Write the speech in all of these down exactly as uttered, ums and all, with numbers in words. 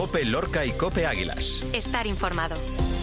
COPE Lorca y COPE Águilas. Estar informado.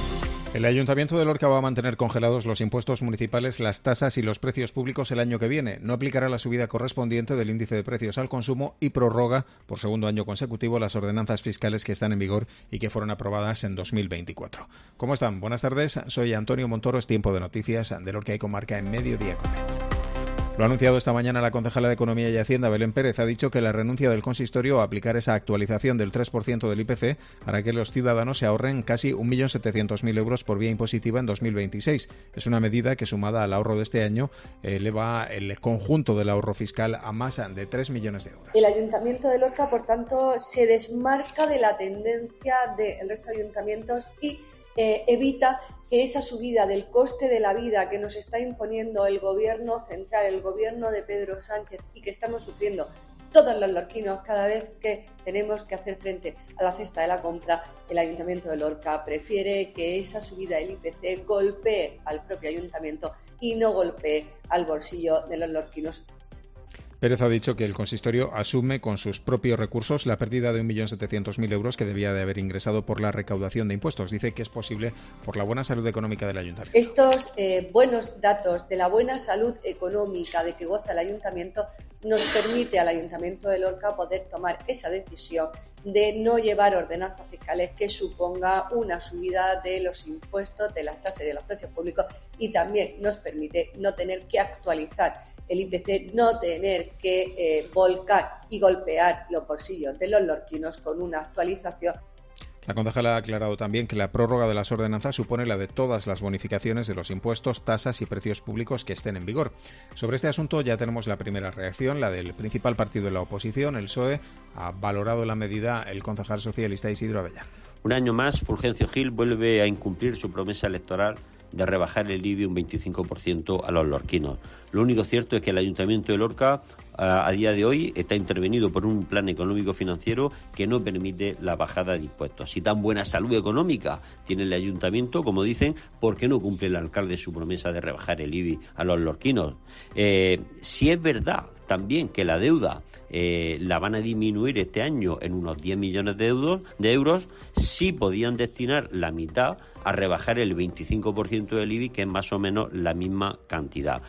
El Ayuntamiento de Lorca va a mantener congelados los impuestos municipales, las tasas y los precios públicos el año que viene. No aplicará la subida correspondiente del índice de precios al consumo y prorroga por segundo año consecutivo las ordenanzas fiscales que están en vigor y que fueron aprobadas en dos mil veinticuatro. ¿Cómo están? Buenas tardes. Soy Antonio Montoro. Es tiempo de noticias de Lorca y Comarca en Mediodía Cope. Lo ha anunciado esta mañana la concejala de Economía y Hacienda, Belén Pérez. Ha dicho que la renuncia del consistorio a aplicar esa actualización del tres por ciento del I P C hará que los ciudadanos se ahorren casi un millón setecientos mil euros por vía impositiva en dos mil veintiséis. Es una medida que, sumada al ahorro de este año, eleva el conjunto del ahorro fiscal a más de tres millones de euros. El Ayuntamiento de Lorca, por tanto, se desmarca de la tendencia del resto de ayuntamientos y eh, evita que esa subida del coste de la vida que nos está imponiendo el gobierno central, el gobierno de Pedro Sánchez, y que estamos sufriendo todos los lorquinos cada vez que tenemos que hacer frente a la cesta de la compra, el Ayuntamiento de Lorca prefiere que esa subida del I P C golpee al propio ayuntamiento y no golpee al bolsillo de los lorquinos. Pérez ha dicho que el consistorio asume con sus propios recursos la pérdida de un millón setecientos mil euros que debía de haber ingresado por la recaudación de impuestos. Dice que es posible por la buena salud económica del ayuntamiento. Estos eh, buenos datos de la buena salud económica de que goza el ayuntamiento nos permite al Ayuntamiento de Lorca poder tomar esa decisión de no llevar ordenanzas fiscales que suponga una subida de los impuestos, de las tasas y de los precios públicos, y también nos permite no tener que actualizar el I P C, no tener que eh, volcar y golpear los bolsillos de los lorquinos con una actualización. La concejala ha aclarado también que la prórroga de las ordenanzas supone la de todas las bonificaciones de los impuestos, tasas y precios públicos que estén en vigor. Sobre este asunto ya tenemos la primera reacción, la del principal partido de la oposición, el P S O E. Ha valorado la medida el concejal socialista Isidro Abellán. Un año más, Fulgencio Gil vuelve a incumplir su promesa electoral de rebajar el I B I un veinticinco por ciento a los lorquinos. Lo único cierto es que el Ayuntamiento de Lorca a, a día de hoy está intervenido por un plan económico financiero que no permite la bajada de impuestos. Si tan buena salud económica tiene el Ayuntamiento, como dicen, ¿por qué no cumple el alcalde su promesa de rebajar el I B I a los lorquinos? Eh, si es verdad también que la deuda eh, la van a disminuir este año en unos diez millones de euros, de euros, sí podían destinar la mitad a rebajar el veinticinco por ciento del I B I, que es más o menos la misma cantidad.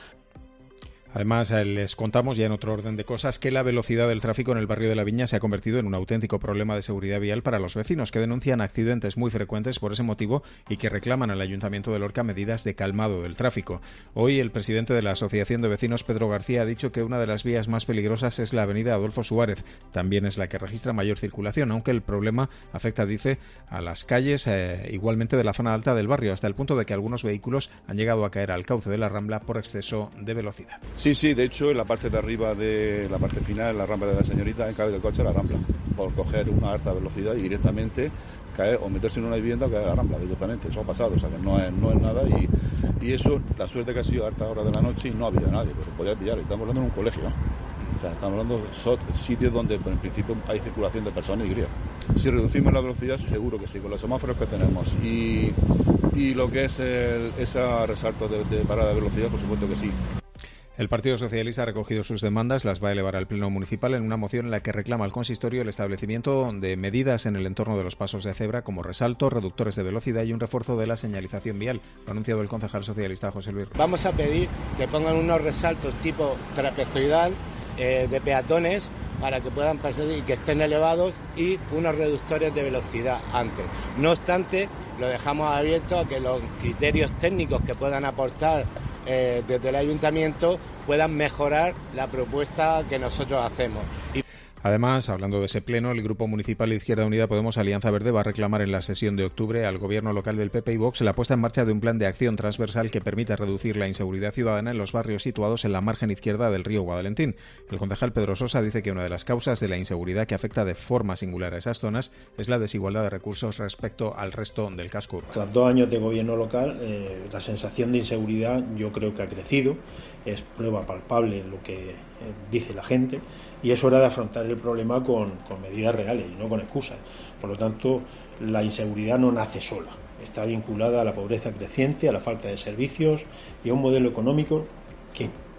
Además, les contamos ya en otro orden de cosas que la velocidad del tráfico en el barrio de La Viña se ha convertido en un auténtico problema de seguridad vial para los vecinos, que denuncian accidentes muy frecuentes por ese motivo y que reclaman al Ayuntamiento de Lorca medidas de calmado del tráfico. Hoy el presidente de la Asociación de Vecinos, Pedro García, ha dicho que una de las vías más peligrosas es la avenida Adolfo Suárez. También es la que registra mayor circulación, aunque el problema afecta, dice, a las calles eh, igualmente de la zona alta del barrio, hasta el punto de que algunos vehículos han llegado a caer al cauce de la Rambla por exceso de velocidad. Sí, sí, de hecho, en la parte de arriba de la parte final, la rampa de la señorita, cae del coche a la Rambla, por coger una alta velocidad y directamente caer o meterse en una vivienda o caer a la Rambla directamente. Eso ha pasado, o sea que no es, no es nada y, y eso, la suerte que ha sido a altas horas de la noche y no había nadie, pero podía pillar. Estamos hablando de un colegio, ¿no? O sea, estamos hablando de sitios donde en principio hay circulación de personas y grías. Si reducimos la velocidad, seguro que sí, con los semáforos que tenemos y, y lo que es el, ese resalto de, de parada de velocidad, por supuesto que sí. El Partido Socialista ha recogido sus demandas, las va a elevar al Pleno Municipal en una moción en la que reclama al consistorio el establecimiento de medidas en el entorno de los pasos de cebra como resalto, reductores de velocidad y un refuerzo de la señalización vial. Lo ha anunciado el concejal socialista José Luis. Vamos a pedir que pongan unos resaltos tipo trapezoidal eh, de peatones para que puedan pasar y que estén elevados y unos reductores de velocidad antes. No obstante, lo dejamos abierto a que los criterios técnicos que puedan aportar eh, desde el ayuntamiento puedan mejorar la propuesta que nosotros hacemos. Y Además, hablando de ese pleno, el Grupo Municipal de Izquierda Unida Podemos Alianza Verde va a reclamar en la sesión de octubre al gobierno local del P P y Vox la puesta en marcha de un plan de acción transversal que permita reducir la inseguridad ciudadana en los barrios situados en la margen izquierda del río Guadalentín. El concejal Pedro Sosa dice que una de las causas de la inseguridad que afecta de forma singular a esas zonas es la desigualdad de recursos respecto al resto del casco urbano. Tras dos años de gobierno local, eh, la sensación de inseguridad yo creo que ha crecido, es prueba palpable lo que eh, dice la gente, y es hora de afrontar el problema con, con medidas reales y no con excusas. Por lo tanto, la inseguridad no nace sola, está vinculada a la pobreza creciente, a la falta de servicios y a un modelo económico que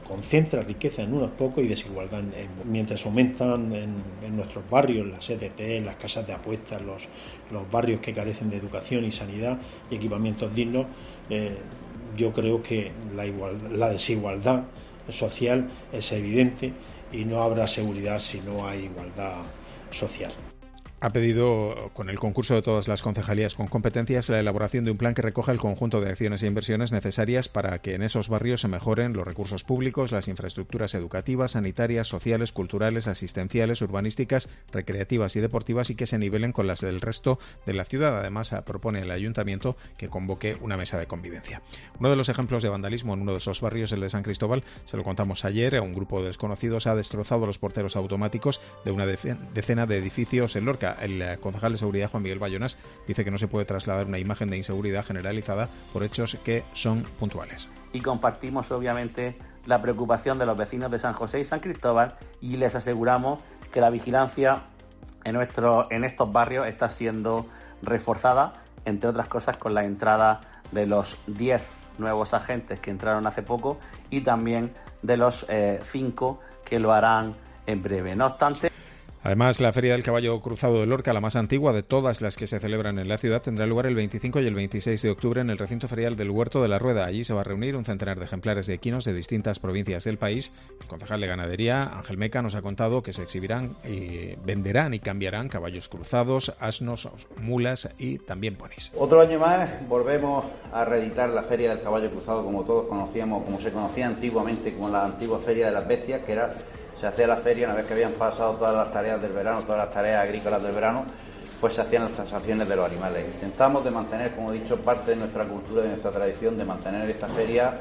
concentra riqueza en unos pocos y desigualdad en, en, mientras aumentan en, en nuestros barrios las E T T, las casas de apuestas, los, los barrios que carecen de educación y sanidad y equipamientos dignos. Eh, yo creo que la, igual, la desigualdad social es evidente y no habrá seguridad si no hay igualdad social. Ha pedido, con el concurso de todas las concejalías con competencias, la elaboración de un plan que recoja el conjunto de acciones e inversiones necesarias para que en esos barrios se mejoren los recursos públicos, las infraestructuras educativas, sanitarias, sociales, culturales, asistenciales, urbanísticas, recreativas y deportivas y que se nivelen con las del resto de la ciudad. Además, propone el ayuntamiento que convoque una mesa de convivencia. Uno de los ejemplos de vandalismo en uno de esos barrios, el de San Cristóbal, se lo contamos ayer. Un grupo de desconocidos ha destrozado los porteros automáticos de una decena de edificios en Lorca. El concejal de Seguridad, Juan Miguel Bayonas, dice que no se puede trasladar una imagen de inseguridad generalizada por hechos que son puntuales. Y compartimos, obviamente, la preocupación de los vecinos de San José y San Cristóbal y les aseguramos que la vigilancia en, nuestro, en estos barrios está siendo reforzada, entre otras cosas con la entrada de los diez nuevos agentes que entraron hace poco y también de los cinco eh, que lo harán en breve. No obstante, además, la Feria del Caballo Cruzado de Lorca, la más antigua de todas las que se celebran en la ciudad, tendrá lugar el veinticinco y el veintiséis de octubre en el recinto ferial del Huerto de la Rueda. Allí se va a reunir un centenar de ejemplares de equinos de distintas provincias del país. El concejal de Ganadería, Ángel Meca, nos ha contado que se exhibirán y venderán y cambiarán caballos cruzados, asnos, mulas y también ponis. Otro año más volvemos a reeditar la Feria del Caballo Cruzado, como todos conocíamos, como se conocía antiguamente, como la antigua Feria de las Bestias, que era... Se hacía la feria una vez que habían pasado todas las tareas del verano, todas las tareas agrícolas del verano, pues se hacían las transacciones de los animales. Intentamos de mantener, como he dicho, parte de nuestra cultura, de nuestra tradición, de mantener esta feria.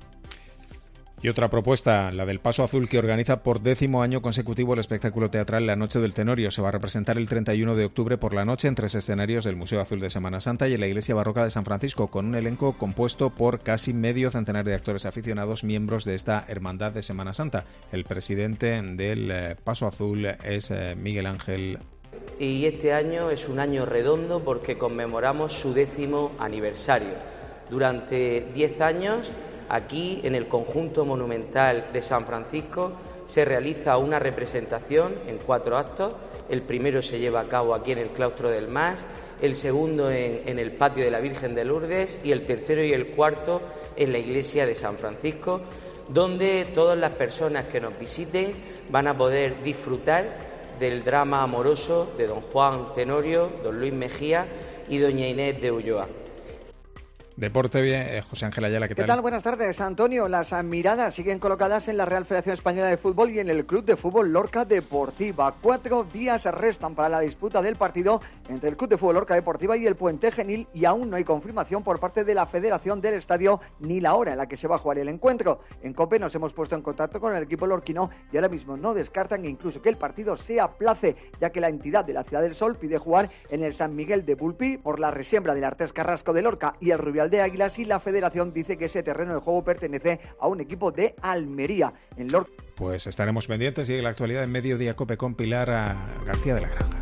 Y otra propuesta, la del Paso Azul, que organiza por décimo año consecutivo el espectáculo teatral La Noche del Tenorio. Se va a representar el treinta y uno de octubre por la noche en tres escenarios del Museo Azul de Semana Santa y en la Iglesia Barroca de San Francisco, con un elenco compuesto por casi medio centenar de actores aficionados, miembros de esta Hermandad de Semana Santa. El presidente del Paso Azul es Miguel Ángel. Y este año es un año redondo porque conmemoramos su décimo aniversario. Durante diez años... Aquí, en el conjunto monumental de San Francisco, se realiza una representación en cuatro actos. El primero se lleva a cabo aquí en el claustro del Mas, el segundo en, en el patio de la Virgen de Lourdes y el tercero y el cuarto en la iglesia de San Francisco, donde todas las personas que nos visiten van a poder disfrutar del drama amoroso de don Juan Tenorio, don Luis Mejía y doña Inés de Ulloa. Deporte, bien, eh, José Ángel Ayala, ¿qué tal? ¿Qué tal? Buenas tardes, Antonio. Las miradas siguen colocadas en la Real Federación Española de Fútbol y en el Club de Fútbol Lorca Deportiva. Cuatro días restan para la disputa del partido entre el Club de Fútbol Lorca Deportiva y el Puente Genil y aún no hay confirmación por parte de la Federación del Estadio ni la hora en la que se va a jugar el encuentro. En COPE nos hemos puesto en contacto con el equipo lorquino y ahora mismo no descartan incluso que el partido se aplace, ya que la entidad de la Ciudad del Sol pide jugar en el San Miguel de Bulpi por la resiembra del Artés Carrasco de Lorca y el Rubial de Águilas, y la Federación dice que ese terreno de juego pertenece a un equipo de Almería. En Lorca. Pues estaremos pendientes y en la actualidad en Mediodía COPE con Pilar García de la Granja.